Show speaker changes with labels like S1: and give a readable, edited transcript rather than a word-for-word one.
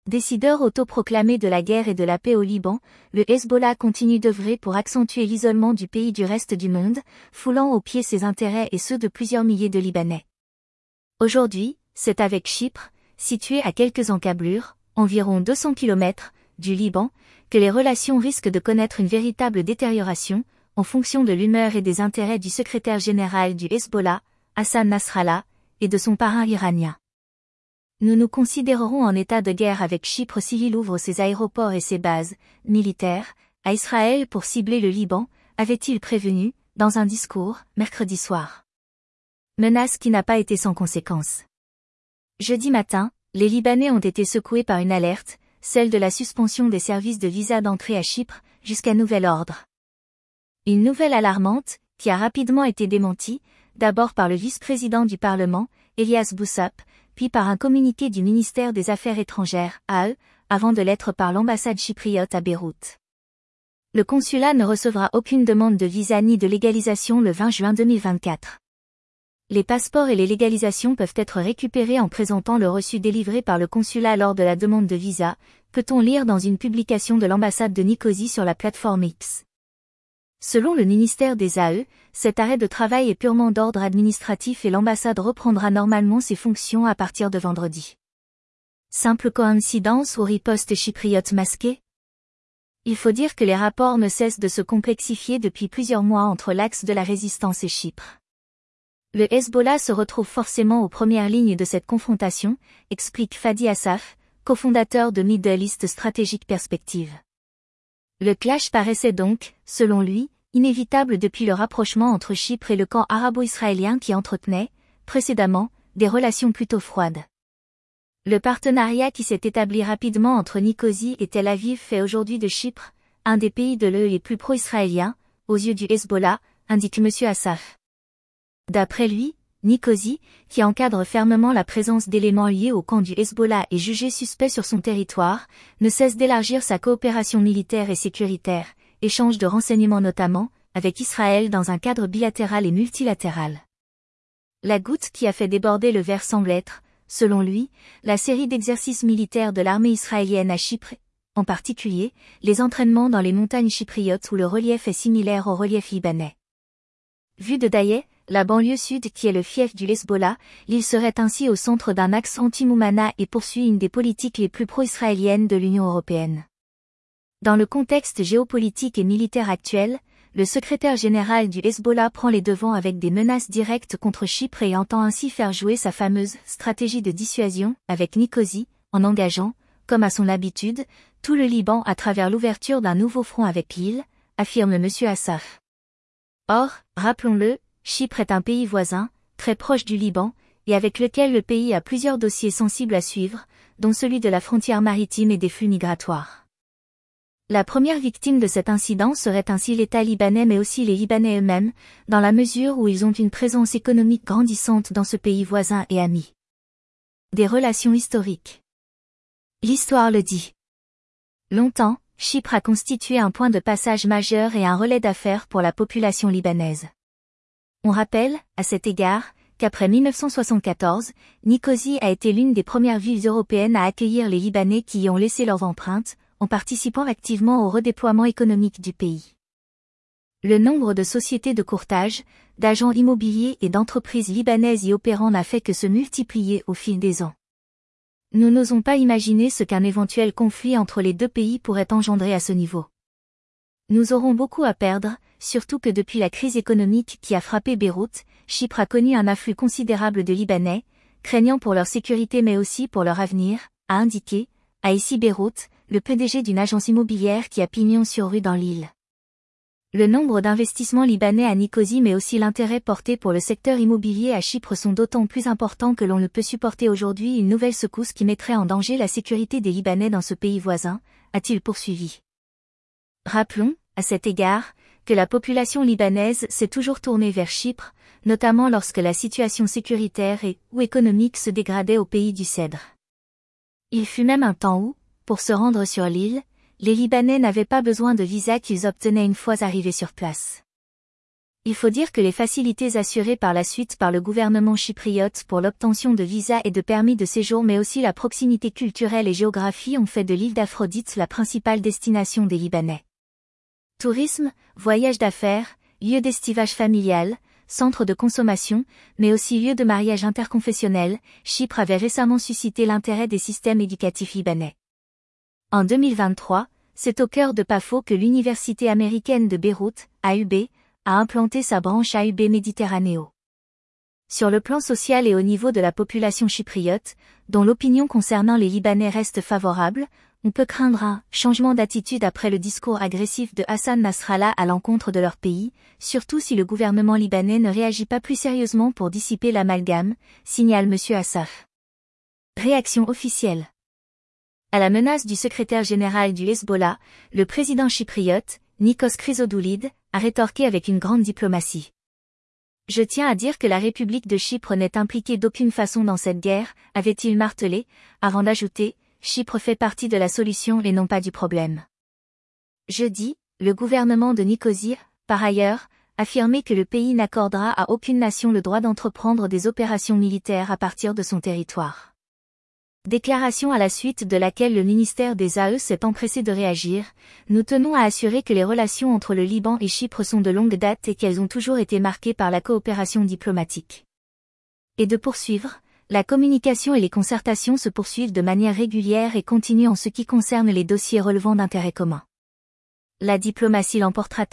S1: Décideur autoproclamé de la guerre et de la paix au Liban, le Hezbollah continue d'œuvrer pour accentuer l'isolement du pays du reste du monde, foulant aux pieds ses intérêts et ceux de plusieurs milliers de Libanais. Aujourd'hui, c'est avec Chypre, situé à quelques encablures, environ 200 km, du Liban, que les relations risquent de connaître une véritable détérioration, en fonction de l'humeur et des intérêts du secrétaire général du Hezbollah, Hassan Nasrallah, et de son parrain iranien. Nous nous considérerons en état de guerre avec Chypre s'il ouvre ses aéroports et ses bases militaires à Israël pour cibler le Liban, avait-il prévenu, dans un discours, mercredi soir. Menace qui n'a pas été sans conséquence. Jeudi matin, les Libanais ont été secoués par une alerte, celle de la suspension des services de visa d'entrée à Chypre, jusqu'à nouvel ordre. Une nouvelle alarmante, qui a rapidement été démentie, d'abord par le vice-président du Parlement, Elias Boussap, puis par un communiqué du ministère des Affaires étrangères, AE, avant de l'être par l'ambassade chypriote à Beyrouth. Le consulat ne recevra aucune demande de visa ni de légalisation le 20 juin 2024. Les passeports et les légalisations peuvent être récupérés en présentant le reçu délivré par le consulat lors de la demande de visa, peut-on lire dans une publication de l'ambassade de Nicosie sur la plateforme X. Selon le ministère des AE, cet arrêt de travail est purement d'ordre administratif et l'ambassade reprendra normalement ses fonctions à partir de vendredi. Simple coïncidence ou riposte chypriote masquée ? Il faut dire que les rapports ne cessent de se complexifier depuis plusieurs mois entre l'axe de la résistance et Chypre. Le Hezbollah se retrouve forcément aux premières lignes de cette confrontation, explique Fadi Assaf, cofondateur de Middle East Strategic Perspective. Le clash paraissait donc, selon lui, inévitable depuis le rapprochement entre Chypre et le camp arabo-israélien qui entretenait, précédemment, des relations plutôt froides. Le partenariat qui s'est établi rapidement entre Nicosie et Tel Aviv fait aujourd'hui de Chypre, un des pays de l'UE les plus pro-israéliens, aux yeux du Hezbollah, indique M. Assaf. D'après lui, Nicosie, qui encadre fermement la présence d'éléments liés au camp du Hezbollah et jugé suspect sur son territoire, ne cesse d'élargir sa coopération militaire et sécuritaire, échange de renseignements notamment, avec Israël dans un cadre bilatéral et multilatéral. La goutte qui a fait déborder le verre semble être, selon lui, la série d'exercices militaires de l'armée israélienne à Chypre, en particulier, les entraînements dans les montagnes chypriotes où le relief est similaire au relief libanais. Vu de Daïeh, la banlieue sud qui est le fief du Hezbollah, l'île serait ainsi au centre d'un axe anti-Moumana et poursuit une des politiques les plus pro-israéliennes de l'Union européenne. Dans le contexte géopolitique et militaire actuel, le secrétaire général du Hezbollah prend les devants avec des menaces directes contre Chypre et entend ainsi faire jouer sa fameuse stratégie de dissuasion avec Nicosie, en engageant, comme à son habitude, tout le Liban à travers l'ouverture d'un nouveau front avec l'île, affirme M. Assaf. Or, rappelons-le, Chypre est un pays voisin, très proche du Liban, et avec lequel le pays a plusieurs dossiers sensibles à suivre, dont celui de la frontière maritime et des flux migratoires. La première victime de cet incident serait ainsi l'État libanais mais aussi les Libanais eux-mêmes, dans la mesure où ils ont une présence économique grandissante dans ce pays voisin et ami. Des relations historiques. L'histoire le dit. Longtemps, Chypre a constitué un point de passage majeur et un relais d'affaires pour la population libanaise. On rappelle, à cet égard, qu'après 1974, Nicosie a été l'une des premières villes européennes à accueillir les Libanais qui y ont laissé leurs empreintes, en participant activement au redéploiement économique du pays. Le nombre de sociétés de courtage, d'agents immobiliers et d'entreprises libanaises y opérant n'a fait que se multiplier au fil des ans. Nous n'osons pas imaginer ce qu'un éventuel conflit entre les deux pays pourrait engendrer à ce niveau. Nous aurons beaucoup à perdre, surtout que depuis la crise économique qui a frappé Beyrouth, Chypre a connu un afflux considérable de Libanais, craignant pour leur sécurité mais aussi pour leur avenir, a indiqué, à ici Beyrouth, le PDG d'une agence immobilière qui a pignon sur rue dans l'île. Le nombre d'investissements libanais à Nicosie mais aussi l'intérêt porté pour le secteur immobilier à Chypre sont d'autant plus importants que l'on ne peut supporter aujourd'hui une nouvelle secousse qui mettrait en danger la sécurité des Libanais dans ce pays voisin, a-t-il poursuivi. Rappelons, à cet égard, que la population libanaise s'est toujours tournée vers Chypre, notamment lorsque la situation sécuritaire ou économique se dégradait au pays du Cèdre. Il fut même un temps où, pour se rendre sur l'île, les Libanais n'avaient pas besoin de visa qu'ils obtenaient une fois arrivés sur place. Il faut dire que les facilités assurées par la suite par le gouvernement chypriote pour l'obtention de visas et de permis de séjour mais aussi la proximité culturelle et géographie ont fait de l'île d'Aphrodite la principale destination des Libanais. Tourisme, voyages d'affaires, lieu d'estivage familial, centre de consommation, mais aussi lieu de mariage interconfessionnel, Chypre avait récemment suscité l'intérêt des systèmes éducatifs libanais. En 2023, c'est au cœur de Pafo que l'Université américaine de Beyrouth, AUB, a implanté sa branche AUB Méditerranéo. Sur le plan social et au niveau de la population chypriote, dont l'opinion concernant les Libanais reste favorable, on peut craindre un changement d'attitude après le discours agressif de Hassan Nasrallah à l'encontre de leur pays, surtout si le gouvernement libanais ne réagit pas plus sérieusement pour dissiper l'amalgame, signale M. Assaf. Réaction officielle. À la menace du secrétaire général du Hezbollah, le président chypriote, Nikos Chrysodoulide, a rétorqué avec une grande diplomatie. Je tiens à dire que la République de Chypre n'est impliquée d'aucune façon dans cette guerre, avait-il martelé, avant d'ajouter, Chypre fait partie de la solution et non pas du problème. Jeudi, le gouvernement de Nicosie, par ailleurs, affirmé que le pays n'accordera à aucune nation le droit d'entreprendre des opérations militaires à partir de son territoire. Déclaration à la suite de laquelle le ministère des AE s'est empressé de réagir, nous tenons à assurer que les relations entre le Liban et Chypre sont de longue date et qu'elles ont toujours été marquées par la coopération diplomatique. Et de poursuivre, la communication et les concertations se poursuivent de manière régulière et continue en ce qui concerne les dossiers relevant d'intérêts communs. La diplomatie l'emportera-t-elle ?